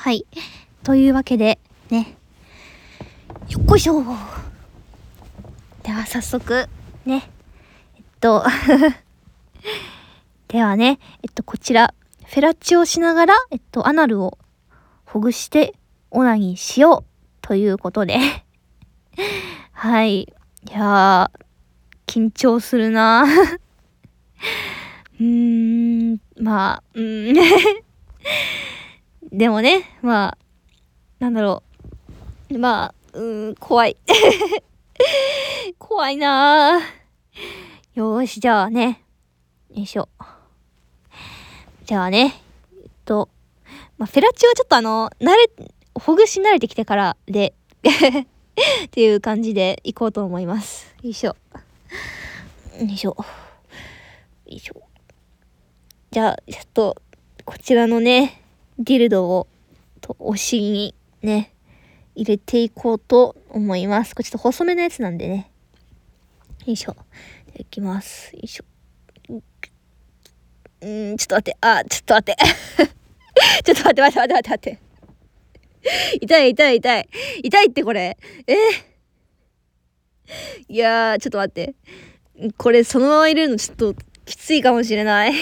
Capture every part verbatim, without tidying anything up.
はい。というわけで、ね。よっこいしょ。では早速、ね。えっと、ではね、えっと、こちら、フェラチオしながら、えっと、アナルをほぐしてオナニーしようということで。はい。いやー、緊張するなうーん、まあ、うーん。でもね、まあ、なんだろう。まあ、うーん、怖い。怖いなー。よーし、じゃあね。よいしょ。じゃあね。えっと、まあ、フェラチオはちょっとあの、慣れ、ほぐし慣れてきてからで、っていう感じでいこうと思います。よいしょ。よいしょ。よいしょ。じゃあ、ちょっと、こちらのね、ディルドを、と、お尻にね、入れていこうと思います。これちょっと細めのやつなんでね。よいしょ。いきます。よいしょ。うーん、ちょっと待って。あ、ちょっと待って。ちょっと待って待って待って待って待って。痛い痛い痛い。痛いってこれ。えー、いやー、ちょっと待って。これそのまま入れるのちょっときついかもしれない。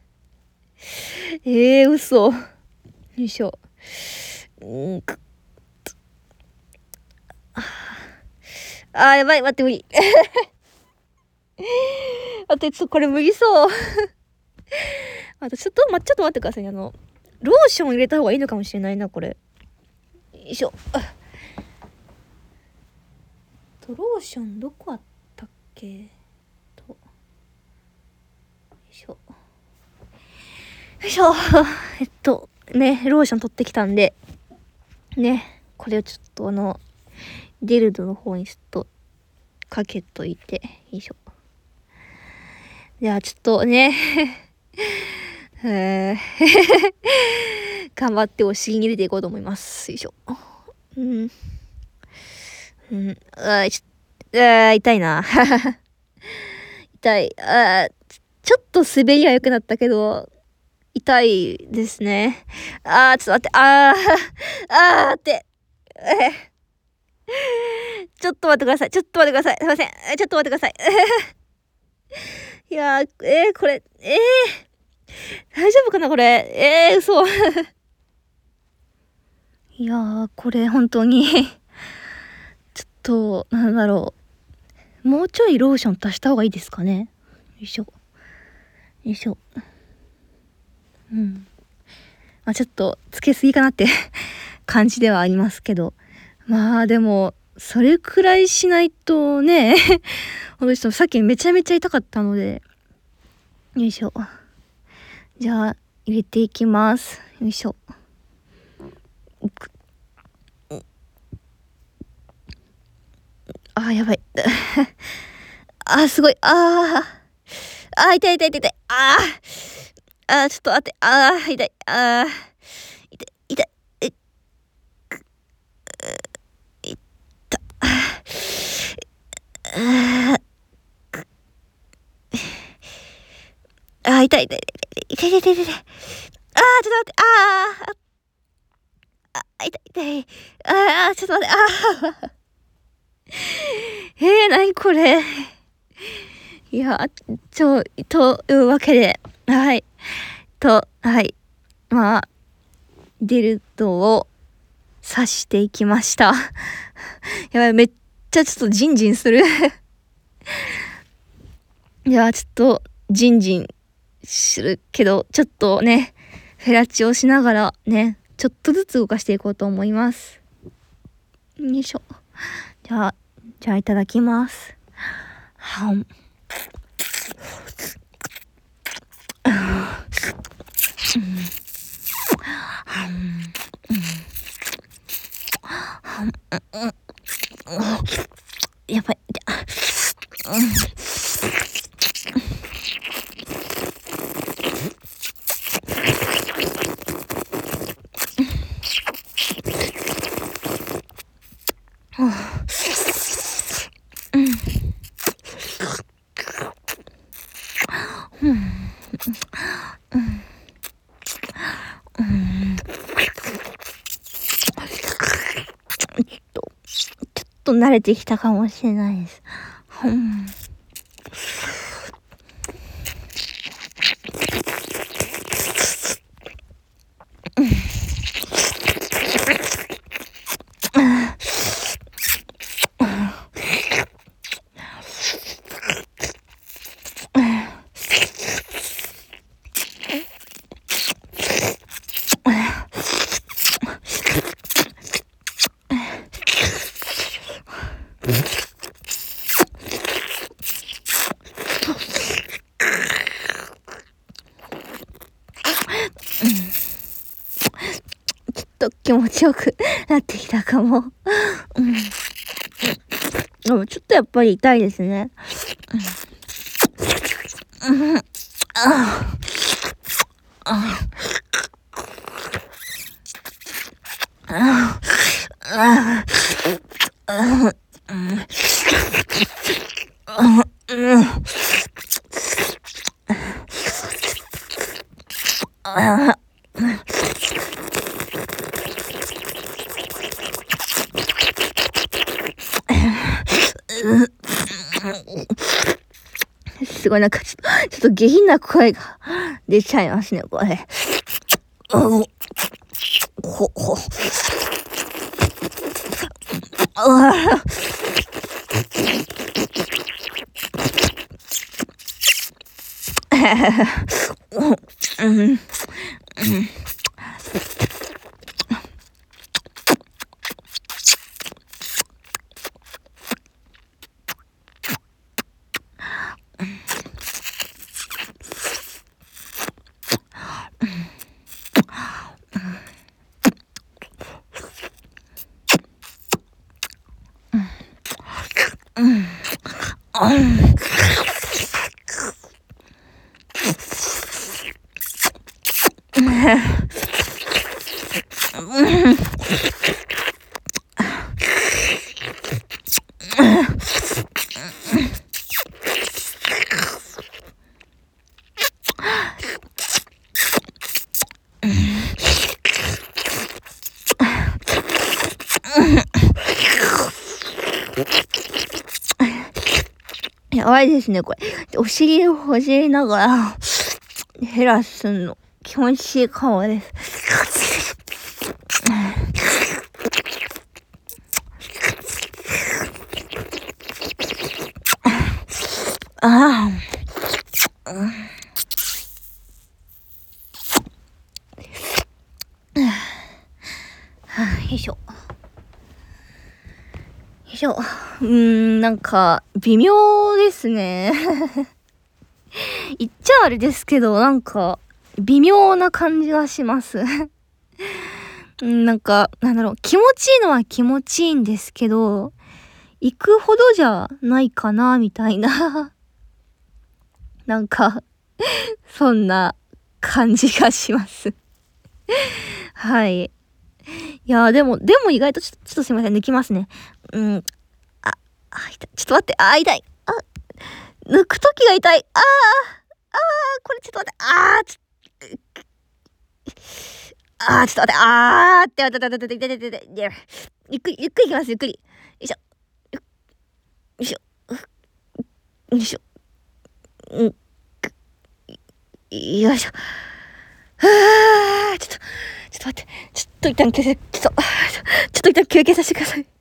えー、嘘。よいしょ。うんくあー、やばい、待って、無理。待って、ちょっとこれ無理そう。あと、ちょっと、ま、ちょっと待ってくださいね。あの、ローション入れた方がいいのかもしれないな、これ。よいしょ。と、ローションどこあったっけと。よいしょ。よいしょ。えっと、ね、ローション取ってきたんで、ね、これをちょっとあの、ディルドの方にちょっとかけといて、よいしょ。じゃあちょっとね、えー頑張ってお尻に入れていこうと思います。よいしょ。うん。うん。あー、ちょ、あー、痛いな。痛い。あー、ちょっと滑りは良くなったけど、痛いですね。あー、ちょっと待って、あー、あーって。えーちょっと待ってください。ちょっと待ってください。すいません。ちょっと待ってください。いやー、えー、これ、えー、大丈夫かなこれ。えー、嘘。いやー、これ本当にちょっと、なんだろう。もうちょいローション足した方がいいですかね。よいしょ。よいしょ。うん。まあちょっと、つけすぎかなって感じではありますけど。まあでも、それくらいしないとね、ほんとにさっきめちゃめちゃ痛かったので。よいしょ。じゃあ、入れていきます。よいしょ。あー、やばい。あー、すごい。あー。あー、痛い痛い痛い痛い。あー。あー、ちょっと待って。あー、痛い。あー。痛い、痛い。えっ、く、いった。あー。あー、痛い痛い痛い痛い痛い痛い痛い痛い。あー、ちょっと待って。あー。あ、痛い痛い。あー、ちょっと待って。あー。えー、なにこれ。いや、ちょ、というわけで、はい。と、はい。まあ、ディルドを刺していきました。やばい、めっちゃちょっとジンジンする。いや、ちょっと、ジンジンするけど、ちょっとね、フェラチオしながらね、ちょっとずつ動かしていこうと思います。よいしょ。じゃあ、じゃあいただきます。はん。やばい。 と慣れてきたかもしれないです。うん。と気持ちよくなってきたかも。うん。でもちょっとやっぱり痛いですね。うん。うん。ああ。ああ。ああ。うん。うん。ああ。すごいなんかちょっと、ちょっと下品な声が出ちゃいますね、これ。うん。ほ、ほ。ああ。うん。うん。うん。うん。やばいですね、これ。お尻をほじりながら、ヘラすんの。気持ちいいかもです。ああ。うん。はあ、よいしょ。よいしょ。うーん、なんか、微妙ですね。言っちゃあれですけど、なんか、微妙な感じがします。うん、なんか、なんだろう、気持ちいいのは気持ちいいんですけど、行くほどじゃないかな、みたいな。なんか、そんな感じがします。はい。いやーでも、でも意外とちょ、ちょっとすいません、抜きますね。うん。あ、あ、痛い。ちょっと待って。あ、痛い。あ、抜くときが痛い。あー、あー、これちょっと待って。あー、ちょ、あー、ちょっと待って。あーって、待って、待って、待って、待って、待って、待って、ゆっくり、ゆっくりいきます、ゆっくり。よいしょ。よいしょ。よいしょ。うん、よいしょ。はー、ちょっと、ちょっと待って。ちょっと一旦休憩、ちょっと、ちょっと一旦休憩させてください。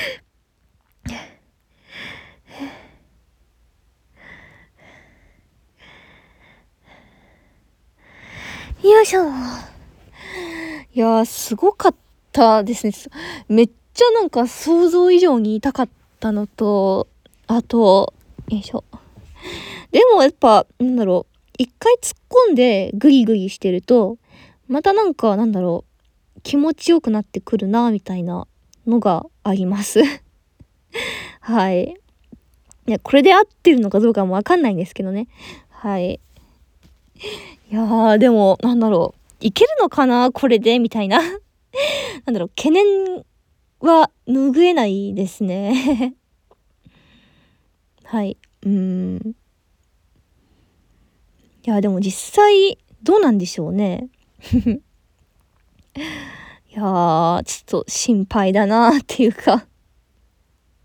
よいしょ。いやー、すごかったですね。めっちゃなんか想像以上に痛かったのと、あと、よいしょ。でもやっぱ、なんだろう。一回突っ込んでグリグリしてると、またなんか、なんだろう。気持ちよくなってくるな、みたいなのがあります。はい。いや、これで合ってるのかどうかもわかんないんですけどね。はい。いやー、でも、なんだろう。いけるのかなこれでみたいな。なんだろう。懸念は拭えないですね。はい。うーん。いや、でも実際、どうなんでしょうね。いやー、ちょっと心配だなっていうか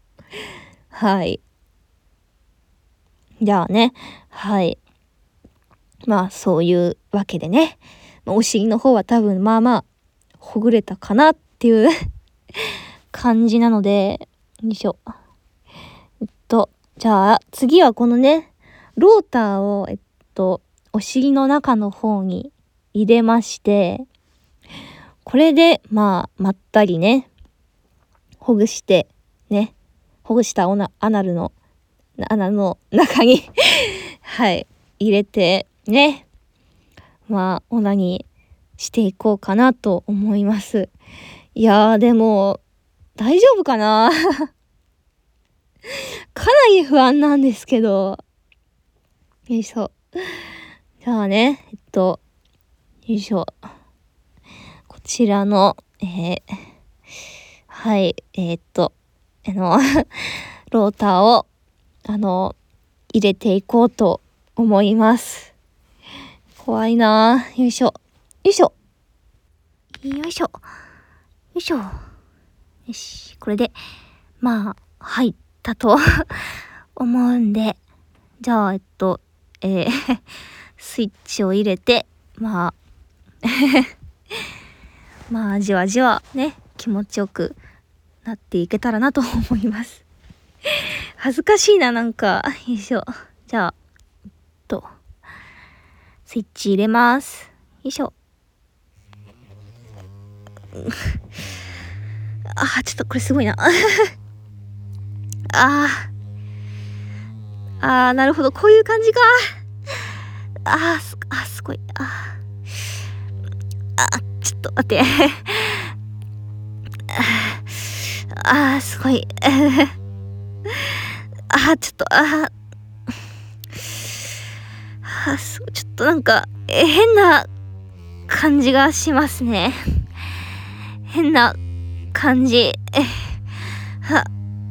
はい。じゃあね、はい。まあそういうわけでね、お尻の方は多分まあまあほぐれたかなっていう感じなので、よいしょ。えっと、じゃあ次はこのね、ローターを、えっと、お尻の中の方に入れまして、これでまあまったりね、ほぐしてね、ほぐしたオナアナルの穴の中にはい入れてね、まあオナにしていこうかなと思います。いやーでも大丈夫かなかなり不安なんですけど、よいしょ。じゃあね、えっとよいしょ、こちらのえー、はいえー、っとあのローターをあの入れていこうと思います。怖いなー。よいしょ。よいしょ。よいしょ。よいしょ。よし。これで、まあ、入ったと思うんで、じゃあ、えっと、えースイッチを入れて、まあ、まあ、じわじわね、気持ちよくなっていけたらなと思います。恥ずかしいな、なんか。よいしょ。じゃあ、えっと、スイッチ入れます。よいしょ。あー、ちょっとこれすごいな。あー。あー、なるほど。こういう感じか。あー、す、あ、すごい。あー。あ、ちょっと待って。あー、すごい。あー、ちょっと、あー。あー、すごい。ちょっとなんか、え、変な感じがしますね。変な感じ。え、は、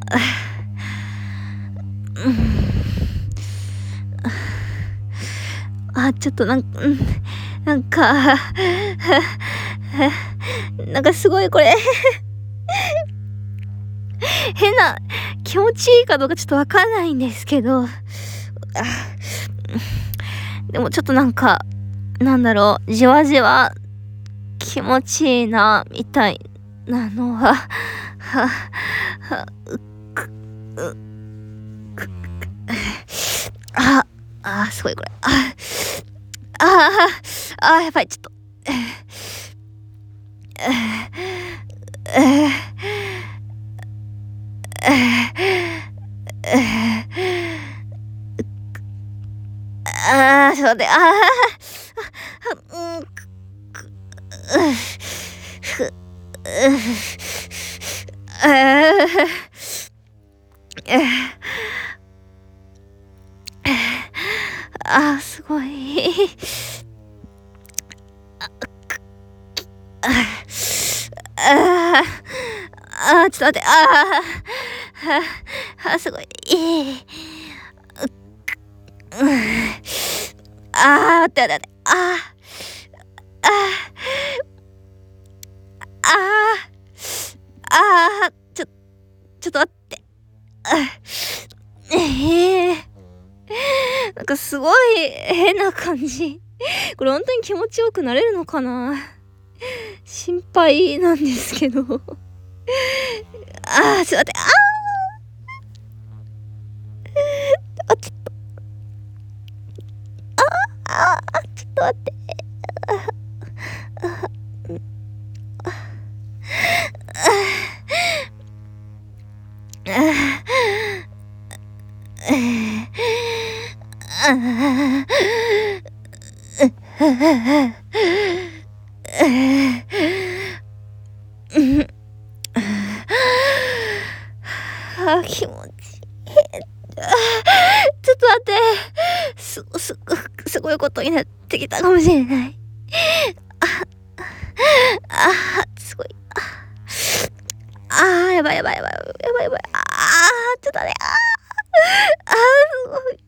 うん。あ、ちょっとなんか、うん、なんか、なんかすごいこれ変な、気持ちいいかどうかちょっとわかんないんですけど、あ、でもちょっとなんか、なんだろう、じわじわ気持ちいいな、みたいなのは、は、は、う、く、う、く、あ、あ、すごいこれ。あ、あ、あ、やばい、ちょっと。ああ、ちょっと待って、ああ、うん、く、く、ふ、ああ、すごい。ああ、ああ、ちょっと待って、ああ、あ、すごい。ああ、待って待って、ああ、ああ、ああ、ちょ、ちょっと待って。ええ、なんかすごい変な感じ。これ本当に気持ちよくなれるのかな、心配なんですけど。ああ、ちょっと待って、ああ、あ、ちょっと、ああ、ちょっと待って。あ、気持ちいい。ちょっと待って。す、す、すごいことになってきたかもしれない。あ、あ、すごい。ああ、やばいやばいやばいやばいやばい。ああ、ちょっと待って。ああ、ああ、すごい。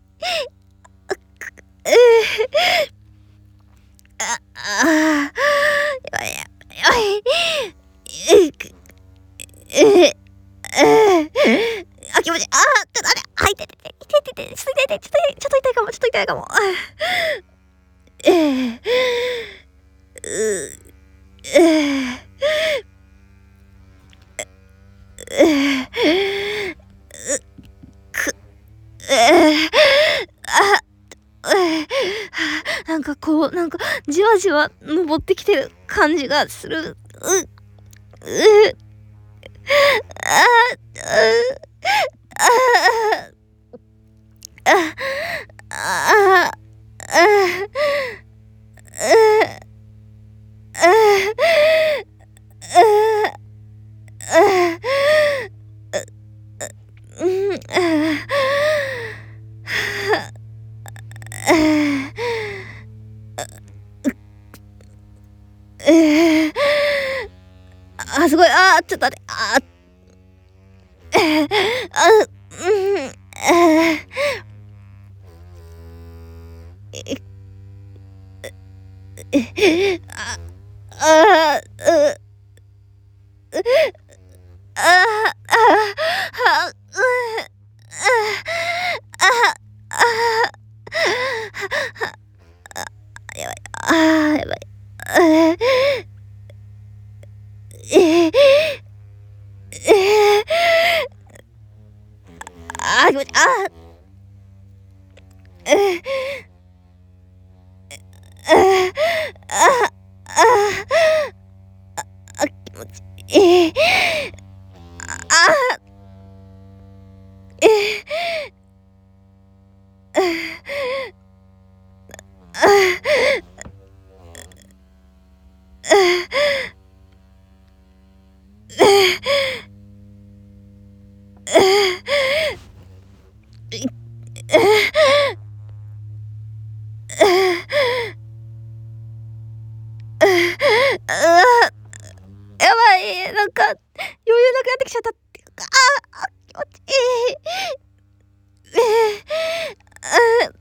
えー、ああ、やばいやばい。えー、えー、あ、気持ちいい。 ちょっと痛い、ちょっと痛い、ちょっと痛いかも、ちょっと痛いかも。えー、う、えー、えー、く、えー、あ、えー、なんかこう、なんか、じわじわ登ってきてる感じがする。う、う、あ、う、あ、あ、あ、あ、すごい、あー、ちょっと待って、あー、あ、うん、あ、え、え、あ、あ、う、あ、あ、あ、う、あ、あ、あ、やばい、あー、やばい、えー、えー、あー、気持ちいい、あー、えー、あ、あ、あ、気持ちいい、あ、えー、あ、やばい、なんか余裕なくなってきちゃった。ああ、気持ちいい。あ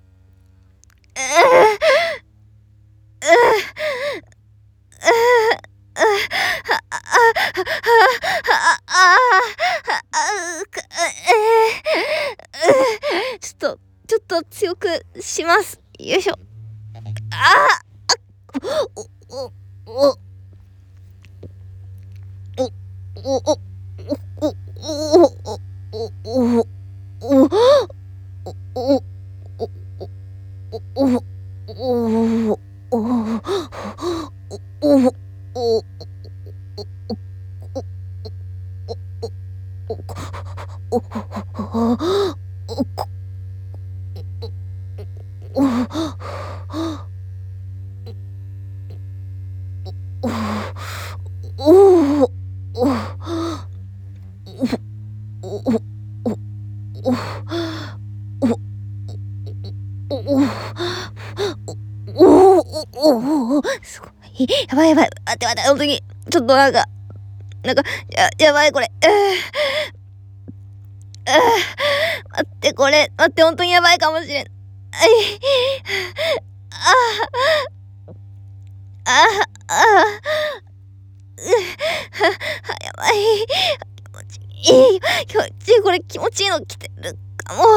ちょっとちょっと強くします。よいしょ。ああ、おおおおおおおおおおおすごい。やばいやばい。待って待って、本当に。ちょっとなんか、なんか、や、やばいこれ。うーあー待って、これ、待って、本当にやばいかもしれん。あい、ああ、ああ、うは、やばい。気持ちいい。気持ちいい。これ気持ちいいの来てるかも。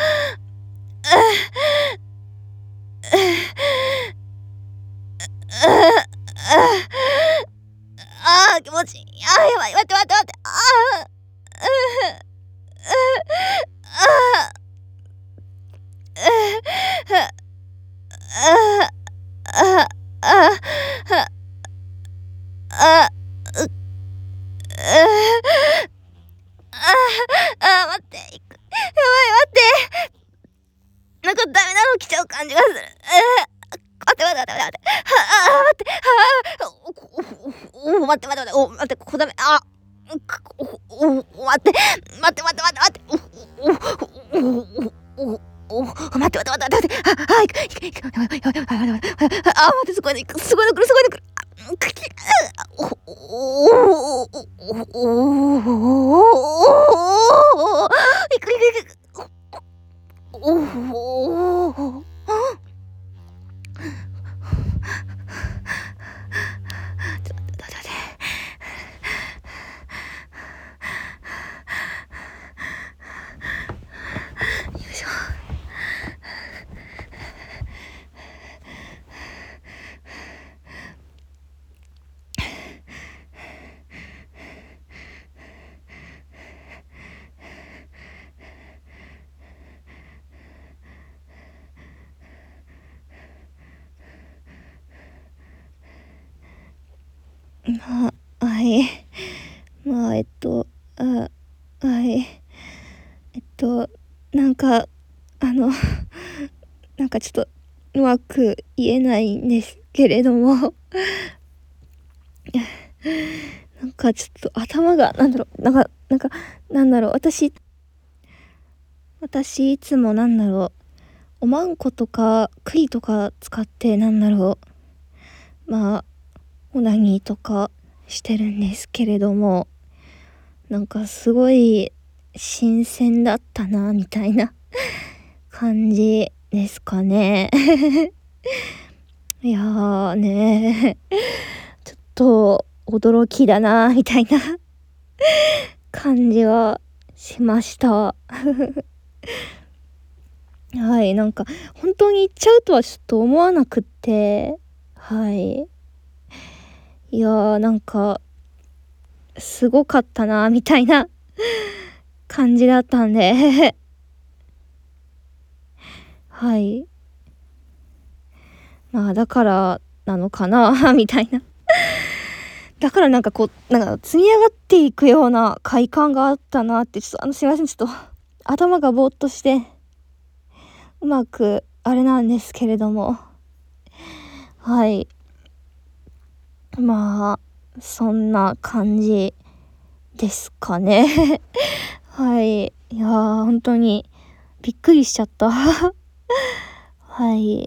ああ、気持ちいい。ああ、やばい。待って待って待って。ああ、ああ、ああ、あ、う、ああ、待って、いく。やばい、待って。なんかダメなの来ちゃう感じがする。待って待って待って待って。ああ、待って。ああ、お、待って待って待って。お、待って、ここダメ。あ、お、お、待って。待って待って待って待って。お、お、お、お、待って待って待って待って。あ、あ、いく、いく、いく。やばい、やばい、やばい、やばい。あ、待って、すごいね。すごいの来る、すごいの来る。お、お、お、お、いく、いく、いく。おお。ちょっと待って、ちょっと待って。よいしょ。 まあ、はい。まあ、えっと、あ、はい。えっと、なんか、あの、なんかちょっと、うまく言えないんですけれども、なんかちょっと頭が、なんだろう、なんか、なんか、なんだろう、私、私いつもなんだろう、おまんことか、栗とか使って、なんだろう、まあ、オナニーとかしてるんですけれども、なんかすごい新鮮だったな、みたいな感じですかね。いやーねちょっと驚きだな、みたいな感じはしました。はい、なんか本当に行っちゃうとはちょっと思わなくって、はい。いやーなんかすごかったな、みたいな感じだったんではい。まあだからなのかなみたいな。だからなんかこう、なんか積み上がっていくような快感があったなって、ちょっとあのすいません、ちょっと頭がぼーっとして、うまくあれなんですけれども。はい。まあ、そんな感じですかね。はい。いやー、本当にびっくりしちゃった。はい。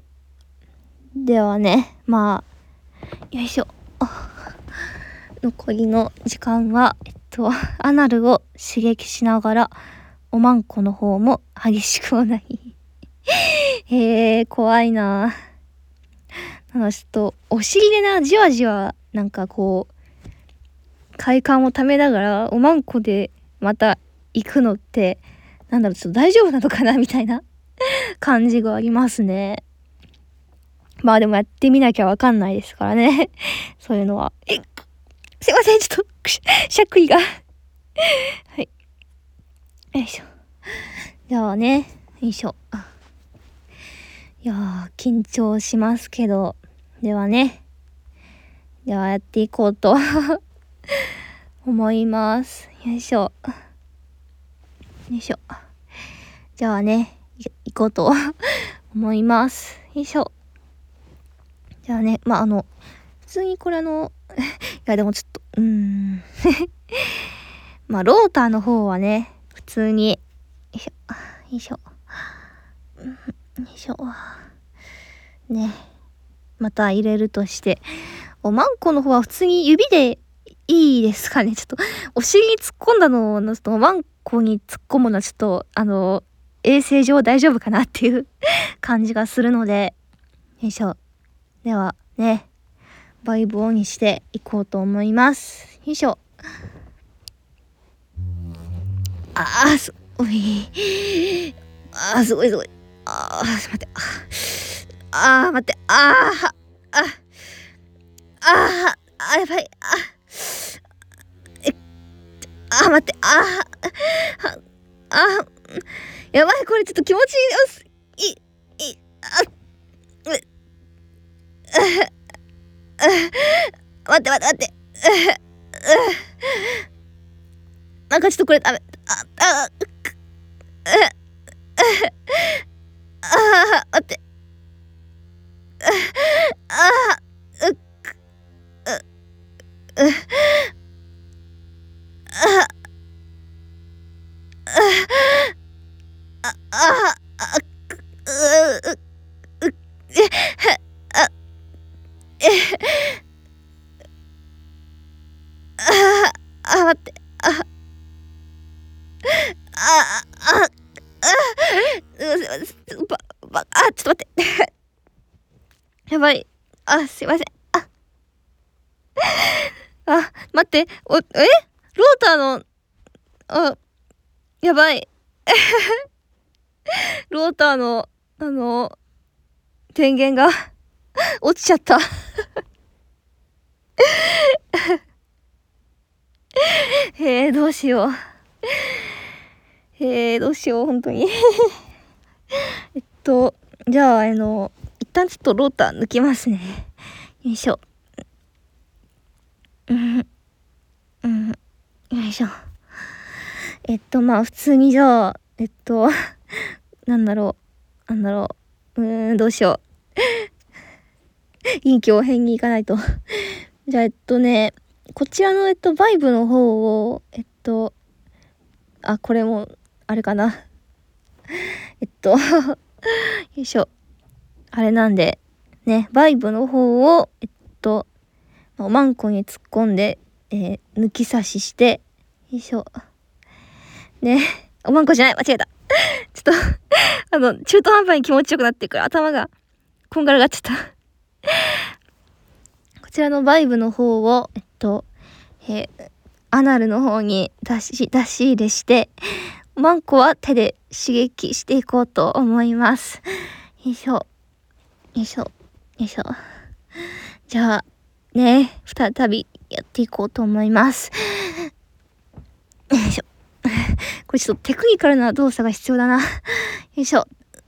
ではね、まあ、よいしょ。残りの時間は、えっと、アナルを刺激しながら、おまんこの方も激しくはない。へえ、怖いな。なんかちょっと、お尻でな、じわじわ、なんかこう、快感をためながら、おまんこでまた行くのって、なんだろう、ちょっと大丈夫なのかなみたいな感じがありますね。まあでもやってみなきゃわかんないですからね。そういうのは。え、すいません、ちょっと、しゃっくりが。はい。よいしょ。じゃあね、よいしょ。いやー、緊張しますけど。ではね。ではやっていこうと思います。よいしょ。よいしょ。じゃあね、行こうと思います。よいしょ。じゃあね、まあ、あの、普通にこれあの、いやでもちょっと、うーん。まあ、ローターの方はね、普通に、よいしょ、よいしょ。よいしょ。ね。また入れるとして。おまんこの方は普通に指でいいですかね。ちょっと、お尻に突っ込んだのを、ちょっとおまんこに突っ込むのはちょっと、あの、衛生上大丈夫かなっていう感じがするので、よいしょ。では、ね、バイブオンにしていこうと思います。よいしょ。あー、すごい。あー、すごいすごい。あー、待って。あー、待って。あー、あ、あー、あー、やばい。あー、え、あー、待って。あー、は、あー、やばい。これちょっと気持ちいい。い、い、あ、う、待って待って待って。なんかちょっとこれダメ。あ、あ、あ、待って。あ、う、う、う、あ、あ、あ、あ、う、う、え、あ、え、あ、あ、待って。あ、あ、あ、あ、う、ば、ば、あ、ちょっと待って。やばい。あ、すいません。あ、あ、待って。お、えローターの、あ、やばい。ローターの、あの、電源が落ちちゃった。えー、どうしよう。えー、どうしよう、本当に。えっと、じゃあ、あの、一旦ちょっとローター抜きますね。よいしょ。 うん、うん、よいしょ。えっと、まあ、普通にじゃあ、えっと、なんだろう、なんだろう、うーん、どうしよう。臨機応変に行かないと。じゃあ、えっとね、こちらの、えっと、バイブの方を、えっと、あ、これも、あれかな。えっと、よいしょ。あれなんで、ね、バイブの方を、えっと、おまんこに突っ込んで、えー、抜き差しして、よいしょ。ね、おまんこじゃない、間違えた。ちょっとあの、中途半端に気持ちよくなってるから頭がこんがらがっちゃった。こちらのバイブの方を、えっと、えー、アナルの方に出し、出し入れして、おまんこは手で刺激していこうと思います。よいしょ。よいしょ。よいしょ。じゃあ、ね、再びやっていこうと思います。よいしょ。これちょっとテクニカルな動作が必要だな。よいしょ。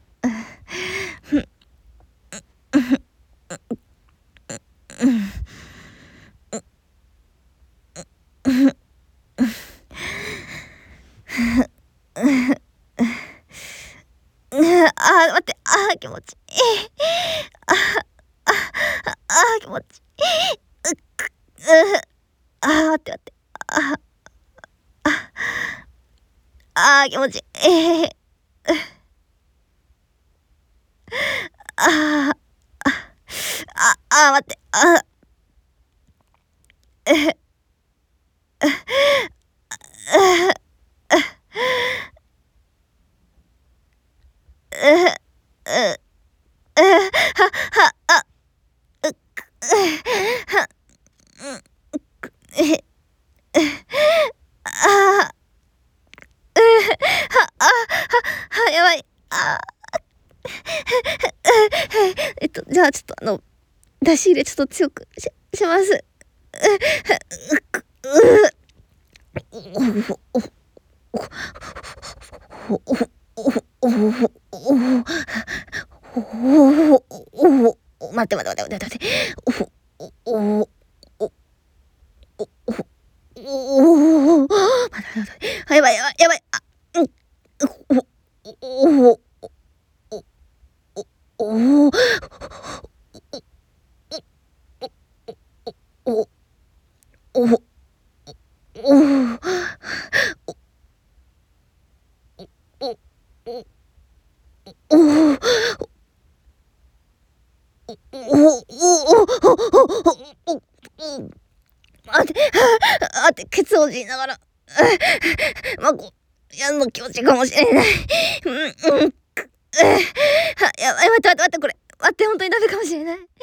あー、待って、あー、気持ちいい。あー、あー、あー、気持ちいい。うっく、うあー、待って、待って。あー、あー、気持ちいい。あー、あ、あー、待って。あー、え、え、え、え、は、は、あ、うっく、は、うん、え、あー、は、あ、は、は、やばい。あー、えっと、じゃあちょっとあの、出し入れちょっと強くし、します。待って待って待って待って待って。おおおおお待って待って。やばいやばいやばい。あ、うん。おおおおおおおおおおおおお待って、待って、ケツをじりながら、まあ、こう、やんの気持ちかもしれない。うん、うん、は、やばい、待って待って待って、これ。待って、本当にダメかもしれない。う、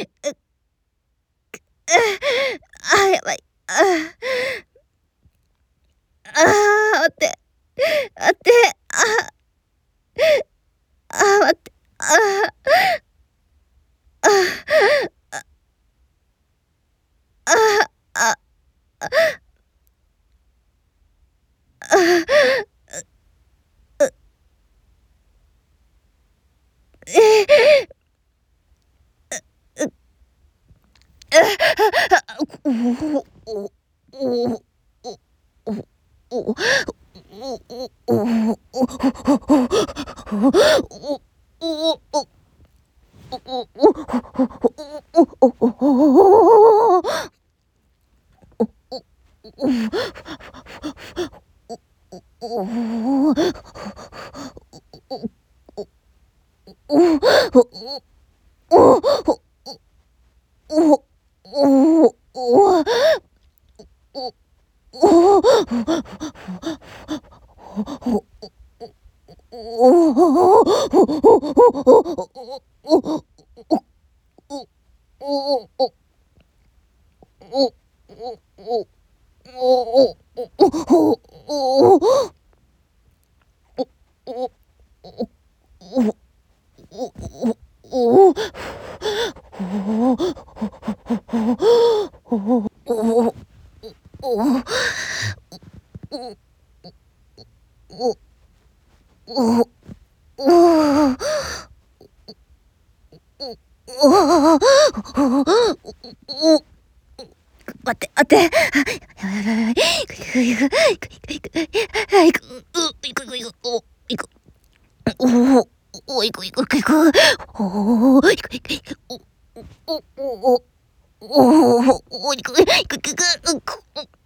あ、やばい。あ、あ、待って、待って、あ、あ、待って、あ、あ、あ、あ、あ、え、おおお待って、待って。やばいやばいやばい。行く行く行く。行く行く行く。行く。行く行く。お、行く。おお、お、行く行く行く。おお、行く行く行く。お、お、お、お、お、お、行く行く行く行く。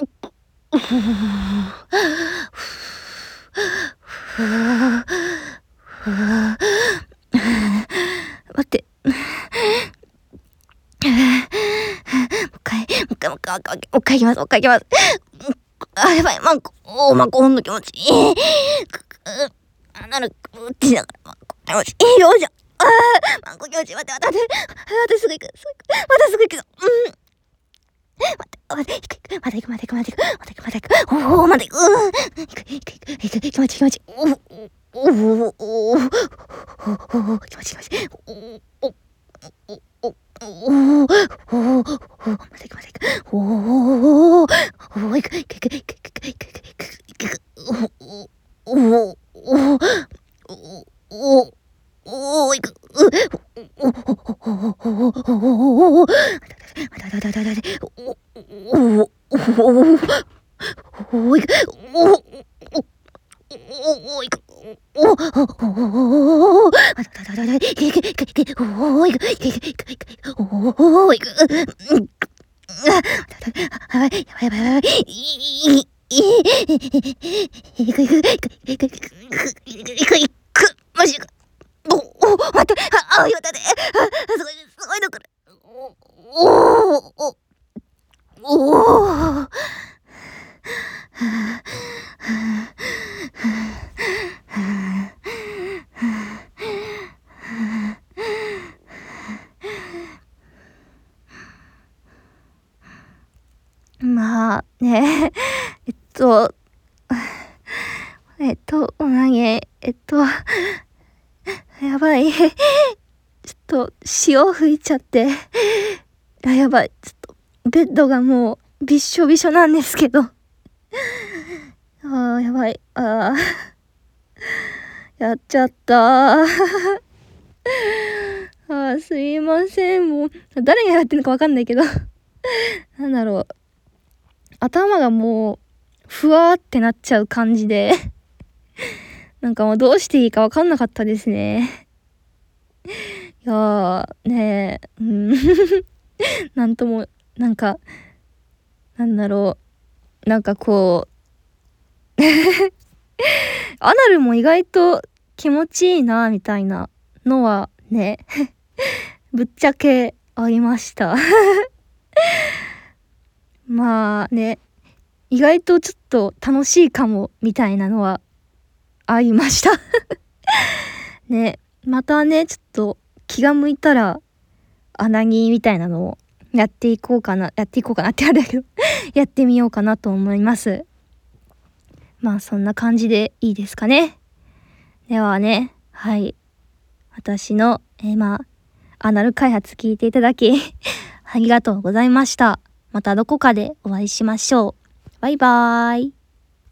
待って。もう一回、もう一回、もう一回、もう一回行きます、もう一回行きます。あ、やばい、マンコ、おー、マンコ、ほんの気持ちいい。あ、なる、うってしながら、マンコ、気持ちいい。よいしょ。あー、マンコ気持ちいい。待って、待って、待って。待って、すぐ行く、すぐ行く。またすぐ行くぞ。うん。待って、待って、行く、行く。また行く、また行く、また行く。また行く、また行く。おー、また行く。うん。行く、行く、行く。行く、気持ちいい、気持ちいい。おー、おー、おー、おー、気持ちいい、気持ちいい。おー、おー、おー、おー、おー、おー、おー、また行く、また行く。おー、おー、行く、行く、行く、行く、行く、行く、行く、行く、おー、おー、おー、おー、おー、行く、おー、おー、おー、おー、おー、また、また、また、また、おー、おー、おー、おー、行く、おー、おー、行く、おー、おー、また、また、また、行く、行く、行く、行く、おー、行く、行く、行く、行く、行く、おー、行く、うん、やばい、やばい、やばい、やばい、いい、いい、行く、行く、行く、行く、行く、行く、行く、行く、マジか。お、お、待って、あ、あ、今だね。あ、すごい、すごいの来る。お、お、お、お、まあね、えっと、えっと、何、えっと、やばい。ちょっと、潮吹いちゃって。あ、やばい。ちょっと、ベッドがもう、びっしょびしょなんですけど。あー、やばい。あー。やっちゃったー。あー、すいません。もう、誰がやってんのかわかんないけど。なんだろう。頭がもう、ふわーってなっちゃう感じで。なんかもうどうしていいかわかんなかったですね。いやー、ねえ、うん。なんとも、なんか、なんだろう。なんかこう、アナルも意外と気持ちいいな、みたいなのはね、ぶっちゃけありました。まあね、意外とちょっと楽しいかも、みたいなのはありました。ね、またね、ちょっと気が向いたら、穴着みたいなのをやっていこうかな、やっていこうかなってあれだけど、やってみようかなと思います。まあそんな感じでいいですかね。ではね、はい。私の、えー、まあ、アナル開発聞いていただき、ありがとうございました。またどこかでお会いしましょう。バイバーイ。